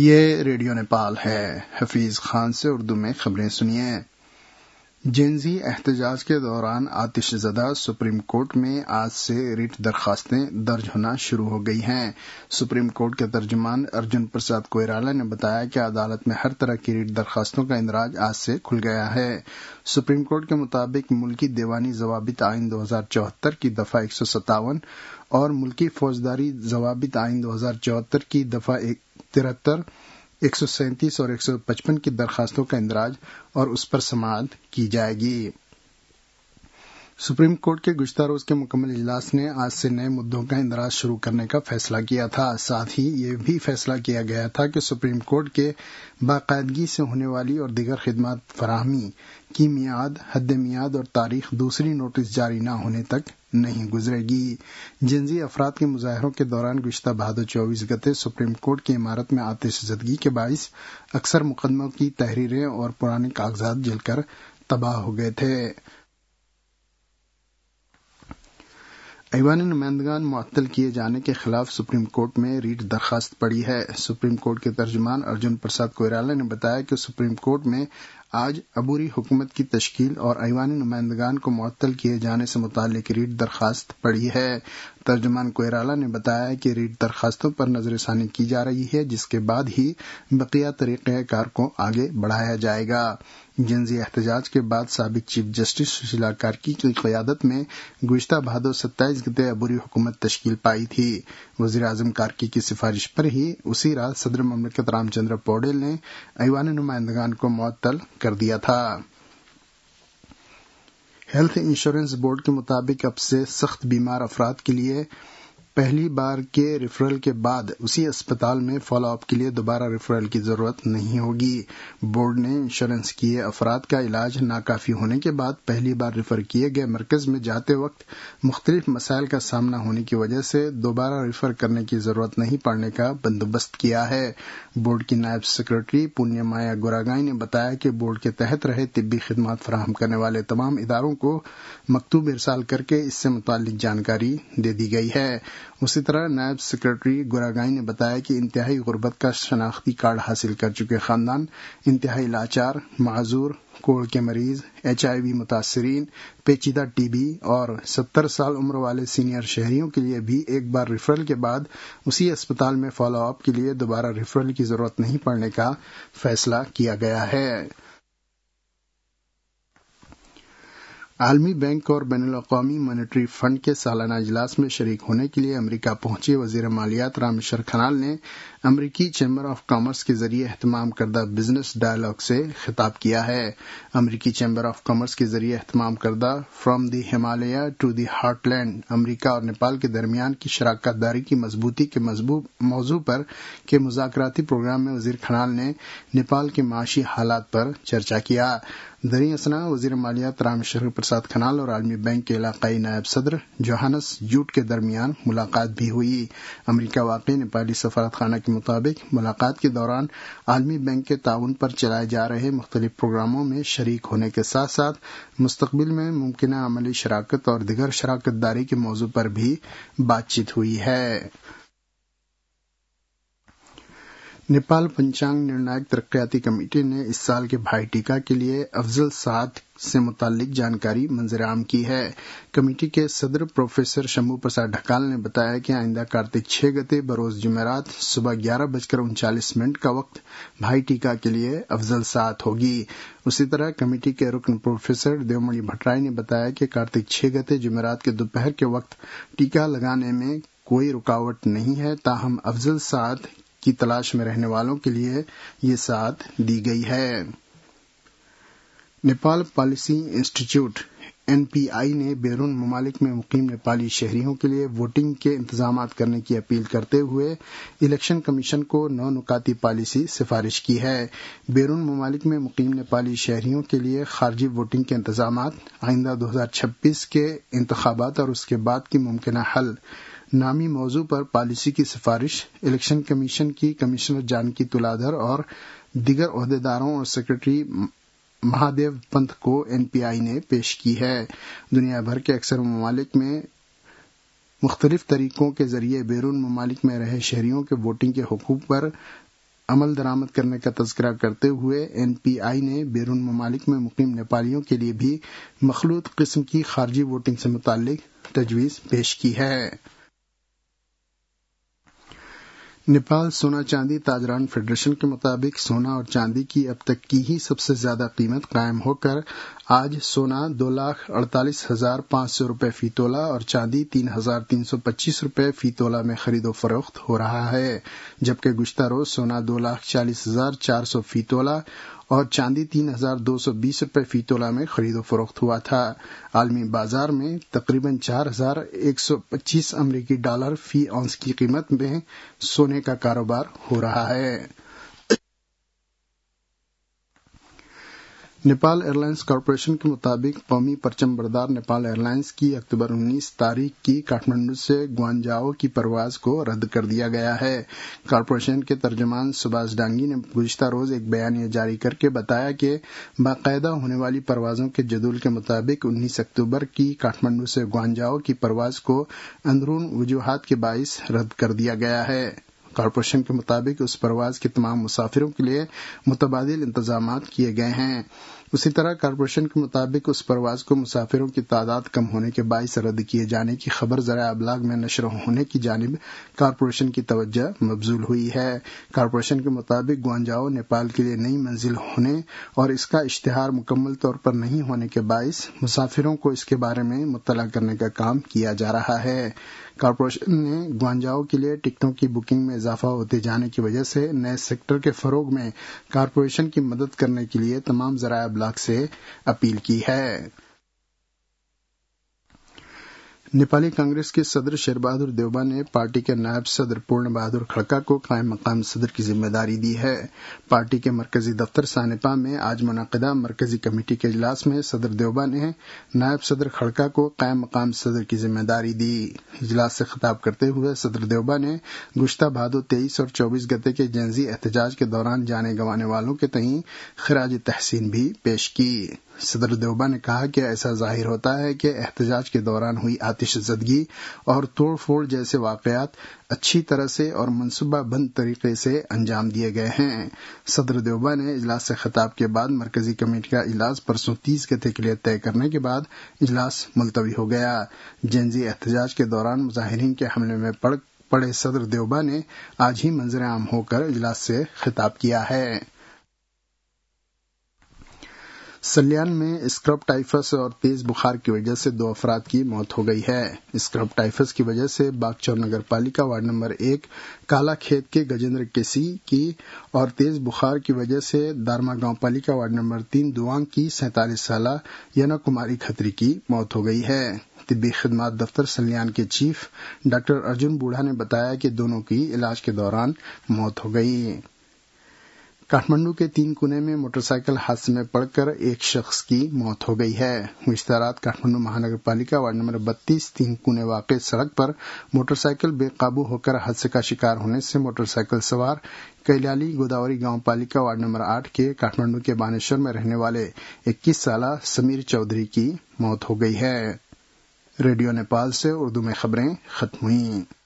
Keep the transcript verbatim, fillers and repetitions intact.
یہ ریڈیو نیپال ہے۔ حفیظ خان سے اردو میں خبریں سنیے۔ جینزی احتجاج کے دوران آتش زدہ سپریم کورٹ میں آج سے ریٹ درخواستیں درج ہونا شروع ہو گئی ہیں۔ سپریم کورٹ کے ترجمان ارجن پرساد کوئرالا نے بتایا کہ عدالت میں ہر طرح کی ریٹ درخواستوں کا اندراج آج سے کھل گیا ہے۔ سپریم کورٹ کے مطابق ملکی دیوانی ضوابط آئین دو ہزار چوہتر کی دفعہ ایک سو ستاون اور ملکی فوجداری ضوابط آئین دو ہزار چوہتر کی دفعہ ترہتر ایک سو سینتیس اور ایک سو پچپن کی درخواستوں کا اندراج اور اس پر سماعت کی جائے گی۔ سپریم کورٹ کے گزشتہ روز کے مکمل اجلاس نے آج سے نئے مدعوں کا اندراج شروع کرنے کا فیصلہ کیا تھا۔ ساتھ ہی یہ بھی فیصلہ کیا گیا تھا کہ سپریم کورٹ کے باقاعدگی سے ہونے والی اور دیگر خدمات فراہمی کی میعاد، حد میعاد اور تاریخ دوسری نوٹس جاری نہ ہونے تک نہیں گزرے گی۔ جنسی افراد کے مظاہروں کے دوران گزشتہ بھادر چوبیس گتے سپریم کورٹ کی عمارت میں آتش زدگی کے باعث اکثر مقدموں کی تحریریں اور پرانے کاغذات جل کر تباہ ہو گئے تھے۔ ایوان نمائندگان معطل کیے جانے کے خلاف سپریم کورٹ میں ریٹ درخواست پڑی ہے۔ سپریم کورٹ کے ترجمان ارجن پرساد کوئرالا نے بتایا کہ سپریم کورٹ میں آج عبوری حکومت کی تشکیل اور ایوانی نمائندگان کو معطل کیے جانے سے متعلق ریٹ درخواست پڑی ہے۔ ترجمان کوئرالا نے بتایا کہ ریٹ درخواستوں پر نظر ثانی کی جا رہی ہے، جس کے بعد ہی بقیہ طریقہ کار کو آگے بڑھایا جائے گا۔ جنسی احتجاج کے بعد سابق چیف جسٹس سشیلا کارکی کی قیادت میں گزشتہ بھادر ستائیس گتے عبوری حکومت تشکیل پائی تھی۔ وزیر اعظم کارکی کی سفارش پر ہی اسی رات صدر مملکت رام چندر پوڈیل نے ایوان نمائندگان کو معطل کر دیا تھا۔ ہیلتھ انشورنس بورڈ کے مطابق اب سے سخت بیمار افراد کے لیے پہلی بار کے ریفرل کے بعد اسی اسپتال میں فالو اپ کے لیے دوبارہ ریفرل کی ضرورت نہیں ہوگی۔ بورڈ نے انشورنس کیے افراد کا علاج ناکافی ہونے کے بعد پہلی بار ریفر کیے گئے مرکز میں جاتے وقت مختلف مسائل کا سامنا ہونے کی وجہ سے دوبارہ ریفر کرنے کی ضرورت نہیں پڑنے کا بندوبست کیا ہے۔ بورڈ کی نائب سیکرٹری پونیہ مایا گوراگائی نے بتایا کہ بورڈ کے تحت رہے طبی خدمات فراہم کرنے والے تمام اداروں کو مکتوب ارسال کر کے اس سے متعلق جانکاری دے دی گئی ہے۔ اسی طرح نائب سیکرٹری گوراگائی نے بتایا کہ انتہائی غربت کا شناختی کارڈ حاصل کر چکے خاندان، انتہائی لاچار، معذور، کوڑ کے مریض، ایچ آئی وی متاثرین، پیچیدہ ٹی بی اور ستر سال عمر والے سینئر شہریوں کے لیے بھی ایک بار ریفرل کے بعد اسی اسپتال میں فالو اپ کے لیے دوبارہ ریفرل کی ضرورت نہیں پڑنے کا فیصلہ کیا گیا ہے۔ عالمی بینک اور بین الاقوامی مانیٹری فنڈ کے سالانہ اجلاس میں شریک ہونے کے لیے امریکہ پہنچے وزیر مالیات رامیشور کھنال نے امریکی چیمبر آف کامرس کے ذریعے اہتمام کردہ بزنس ڈائیلاگ سے خطاب کیا ہے۔ امریکی چیمبر آف کامرس کے ذریعے اہتمام کردہ from the Himalaya to the heartland امریکہ اور نیپال کے درمیان کی شراکت داری کی مضبوطی کے موضوع پر کے مذاکراتی پروگرام میں وزیر کھنال نے نیپال کے معاشی حالات پر چرچا کیا۔ دریں اثنا وزیر مالیات رامیشور پرساد کھنال اور عالمی بینک کے علاقائی نائب صدر جوہانس جوٹ کے درمیان ملاقات بھی ہوئی۔ امریکہ واقع نیپالی سفارت خانہ کے مطابق ملاقات کے دوران عالمی بینک کے تعاون پر چلائے جا رہے مختلف پروگراموں میں شریک ہونے کے ساتھ ساتھ مستقبل میں ممکنہ عملی شراکت اور دیگر شراکت داری کے موضوع پر بھی بات چیت ہوئی ہے۔ نیپال پنچانگ نرنائک ترقیاتی کمیٹی نے اس سال کے بھائی ٹیکا کے لیے افضل ساعت سے متعلق جانکاری منظر عام کی ہے۔ کمیٹی کے صدر پروفیسر شمبھو پرساد ڈھکال نے بتایا کہ آئندہ کارتک چھ گتے بروز جمعرات صبح گیارہ بج کر انچالیس منٹ کا وقت بھائی ٹیکا کے لیے افضل ساعت ہوگی۔ اسی طرح کمیٹی کے رکن پروفیسر دیومنی بھٹرائی نے بتایا کہ کارتک چھ گتے جمعرات کے دوپہر کے وقت ٹیکا لگانے میں کوئی رکاوٹ نہیں ہے، تاہم افضل ساعت کی تلاش میں رہنے والوں کے لیے یہ ساعت دی گئی ہے۔ نیپال پالیسی انسٹی ٹیوٹ این پی آئی نے بیرون ممالک میں مقیم نیپالی شہریوں کے لیے ووٹنگ کے انتظامات کرنے کی اپیل کرتے ہوئے الیکشن کمیشن کو نو نکاتی پالیسی سفارش کی ہے۔ بیرون ممالک میں مقیم نیپالی شہریوں کے لیے خارجی ووٹنگ کے انتظامات، آئندہ دو ہزار چھبیس کے انتخابات اور اس کے بعد کی ممکنہ حل نامی موضوع پر پالیسی کی سفارش الیکشن کمیشن کی کمشنر جانکی تلادھر اور دیگر عہدیداروں اور سیکرٹری مہادیو پنت کو این پی آئی نے پیش کی ہے۔ دنیا بھر کے اکثر ممالک میں مختلف طریقوں کے ذریعے بیرون ممالک میں رہے شہریوں کے ووٹنگ کے حقوق پر عمل درآمد کرنے کا تذکرہ کرتے ہوئے این پی آئی نے بیرون ممالک میں مقیم نیپالیوں کے لیے بھی مخلوط قسم کی خارجی ووٹنگ سے متعلق تجویز پیش کی ہے۔ نیپال سونا چاندی تاجران فیڈریشن کے مطابق سونا اور چاندی کی اب تک کی ہی سب سے زیادہ قیمت قائم ہو کر آج سونا دو لاکھ اڑتالیس ہزار پانچ سو روپے فی تولہ اور چاندی تین ہزار تین سو پچیس روپے فی تولہ میں خرید و فروخت ہو رہا ہے، جبکہ گزشتہ روز سونا دو لاکھ چالیس ہزار چار سو فی تولہ اور چاندی تین ہزار دو سو بیس روپے فی تولہ میں خرید و فروخت ہوا تھا۔ عالمی بازار میں تقریباً چار ہزار ایک سو پچیس امریکی ڈالر فی اونس کی قیمت میں سونے کا کاروبار ہو رہا ہے۔ نیپال ایئر لائنز کارپوریشن کے مطابق قومی پرچم بردار نیپال ایئر لائنز کی اکتوبر انیس تاریخ کی کاٹھمنڈو سے گوانجاؤ کی پرواز کو رد کر دیا گیا ہے۔ کارپوریشن کے ترجمان سباس ڈانگی نے گزشتہ روز ایک بیانیہ جاری کر کے بتایا کہ باقاعدہ ہونے والی پروازوں کے جدول کے مطابق انیس اکتوبر کی کاٹھمنڈو سے گوانجاؤ کی پرواز کو اندرون وجوہات کے باعث رد کر دیا گیا ہے۔ کارپوریشن کے مطابق اس پرواز کے تمام مسافروں کے لیے متبادل انتظامات کیے گئے ہیں۔ اسی طرح کارپوریشن کے مطابق اس پرواز کو مسافروں کی تعداد کم ہونے کے باعث رد کیے جانے کی خبر ذرائع ابلاغ میں نشر ہونے کی جانب کارپوریشن کی توجہ مبذول ہوئی ہے۔ کارپوریشن کے مطابق گوانجاؤ نیپال کے لیے نئی منزل ہونے اور اس کا اشتہار مکمل طور پر نہیں ہونے کے باعث مسافروں کو اس کے بارے میں مطلع کرنے کا کام کیا جا رہا ہے۔ کارپوریشن نے گوانجاؤ کے لیے ٹکٹوں کی بکنگ میں اضافہ ہوتے جانے کی وجہ سے نئے سیکٹر کے فروغ میں کارپوریشن کی مدد کرنے کے لیے تمام ذرائع ابلاغ سے اپیل کی ہے۔ نیپالی کانگریس کے صدر شیر بہادر دیوبا نے پارٹی کے نائب صدر پورن بہادر کھڑکا کو قائم مقام صدر کی ذمہ داری دی ہے۔ پارٹی کے مرکزی دفتر سانپا میں آج منعقدہ مرکزی کمیٹی کے اجلاس میں صدر دیوبا نے نائب صدر کھڑکا کو قائم مقام صدر کی ذمہ داری دی۔ اجلاس سے خطاب کرتے ہوئے صدر دیوبا نے گزشتہ بھادو تیئیس اور چوبیس گتے کے جنزی احتجاج کے دوران جانے گنوانے والوں کے تئیں خراج تحسین بھی پیش کی۔ صدر دیوبا نے کہا کہ ایسا ظاہر ہوتا ہے کہ احتجاج کے دوران ہوئی آتش زدگی اور توڑ پھوڑ جیسے واقعات اچھی طرح سے اور منصوبہ بند طریقے سے انجام دیے گئے ہیں۔ صدر دیوبا نے اجلاس سے خطاب کے بعد مرکزی کمیٹی کا اجلاس پرسوں تیس گتے کے لیے طے کرنے کے بعد اجلاس ملتوی ہو گیا۔ جنزی احتجاج کے دوران مظاہرین کے حملے میں پڑ پڑے صدر دیوبا نے آج ہی منظر عام ہو کر اجلاس سے خطاب کیا ہے۔ سلیان میں اسکرب ٹائفس اور تیز بخار کی وجہ سے دو افراد کی موت ہو گئی ہے۔ اسکرب ٹائفس کی وجہ سے باگچور نگر پالیکا وارڈ نمبر ایک کالا کھیت کے گجیندر کیسی کی اور تیز بخار کی وجہ سے دارما گاؤں پالیکا وارڈ نمبر تین دوانگ کی سینتالیس سالہ ینا کماری کھتری کی موت ہو گئی ہے۔ طبی خدمات دفتر سلیان کے چیف ڈاکٹر ارجن بوڑھا نے بتایا کہ دونوں کی علاج کے دوران موت ہو گئی۔ کاٹھمنڈو کے تین کونے میں موٹر سائیکل حادثے میں پڑ کر ایک شخص کی موت ہو گئی ہے۔ گزشتہ رات کاٹھمنڈو مہانگر پالیکا وارڈ نمبر بتیس تین کونے واقع سڑک پر موٹر سائیکل بے قابو ہو کر حادثے کا شکار ہونے سے موٹر سائیکل سوار کیلالی گوداوری گاؤں پالیکا وارڈ نمبر آٹھ کے کاٹھمنڈو کے بانیشور میں رہنے والے اکیس سالہ سمیر چودھری کی موت ہو گئی ہے۔ ریڈیو نیپال سے اردو میں خبریں ختم ہوئیں۔